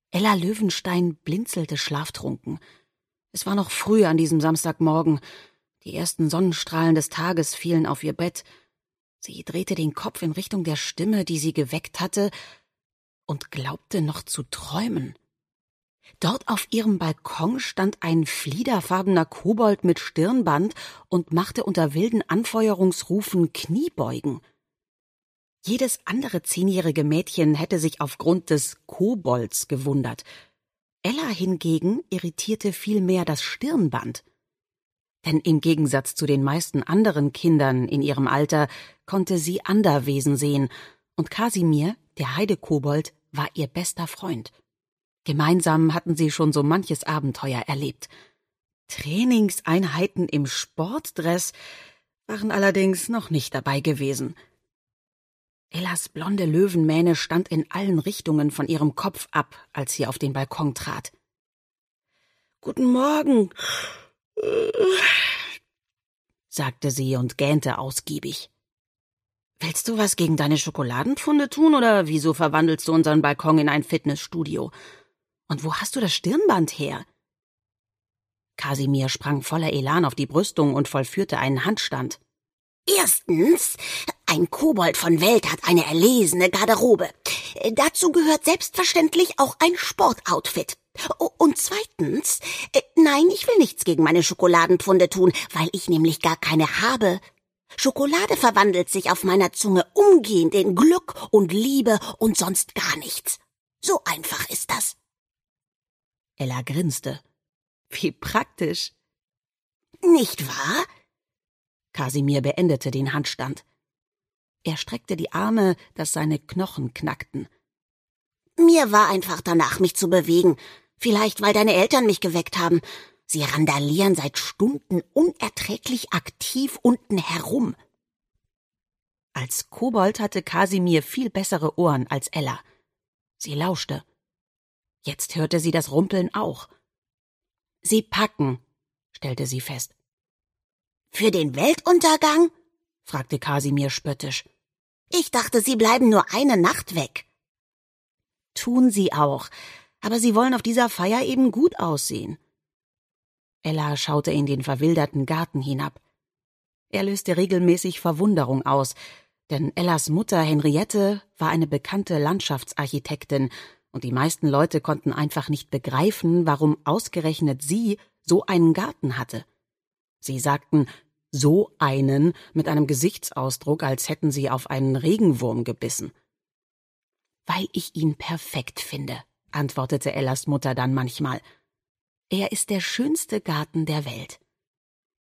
Ella Löwenstein blinzelte schlaftrunken. Es war noch früh an diesem Samstagmorgen. Die ersten Sonnenstrahlen des Tages fielen auf ihr Bett. Sie drehte den Kopf in Richtung der Stimme, die sie geweckt hatte, und glaubte noch zu träumen. Dort auf ihrem Balkon stand ein fliederfarbener Kobold mit Stirnband und machte unter wilden Anfeuerungsrufen Kniebeugen. Jedes andere 10-jährige Mädchen hätte sich aufgrund des Kobolds gewundert. Ella hingegen irritierte vielmehr das Stirnband. Denn im Gegensatz zu den meisten anderen Kindern in ihrem Alter konnte sie Anderwesen sehen, und Kasimir, der Heidekobold, war ihr bester Freund. Gemeinsam hatten sie schon so manches Abenteuer erlebt. Trainingseinheiten im Sportdress waren allerdings noch nicht dabei gewesen. Ellas blonde Löwenmähne stand in allen Richtungen von ihrem Kopf ab, als sie auf den Balkon trat. »Guten Morgen«, sagte sie und gähnte ausgiebig. »Willst du was gegen deine Schokoladenpfunde tun, oder wieso verwandelst du unseren Balkon in ein Fitnessstudio? Und wo hast du das Stirnband her?« Kasimir sprang voller Elan auf die Brüstung und vollführte einen Handstand. »Erstens, ein Kobold von Welt hat eine erlesene Garderobe. Dazu gehört selbstverständlich auch ein Sportoutfit. Und zweitens, nein, ich will nichts gegen meine Schokoladenpfunde tun, weil ich nämlich gar keine habe. Schokolade verwandelt sich auf meiner Zunge umgehend in Glück und Liebe und sonst gar nichts. So einfach ist das.« Ella grinste. »Wie praktisch.« »Nicht wahr?« Kasimir beendete den Handstand. Er streckte die Arme, dass seine Knochen knackten. »Mir war einfach danach, mich zu bewegen. Vielleicht, weil deine Eltern mich geweckt haben. Sie randalieren seit Stunden unerträglich aktiv unten herum.« Als Kobold hatte Kasimir viel bessere Ohren als Ella. Sie lauschte. Jetzt hörte sie das Rumpeln auch. »Sie packen«, stellte sie fest. »Für den Weltuntergang?« fragte Kasimir spöttisch. »Ich dachte, Sie bleiben nur eine Nacht weg.« »Tun sie auch, aber sie wollen auf dieser Feier eben gut aussehen.« Ella schaute in den verwilderten Garten hinab. Er löste regelmäßig Verwunderung aus, denn Ellas Mutter Henriette war eine bekannte Landschaftsarchitektin, und die meisten Leute konnten einfach nicht begreifen, warum ausgerechnet sie so einen Garten hatte. Sie sagten »so einen« mit einem Gesichtsausdruck, als hätten sie auf einen Regenwurm gebissen. »Weil ich ihn perfekt finde«, antwortete Ellas Mutter dann manchmal. »Er ist der schönste Garten der Welt.«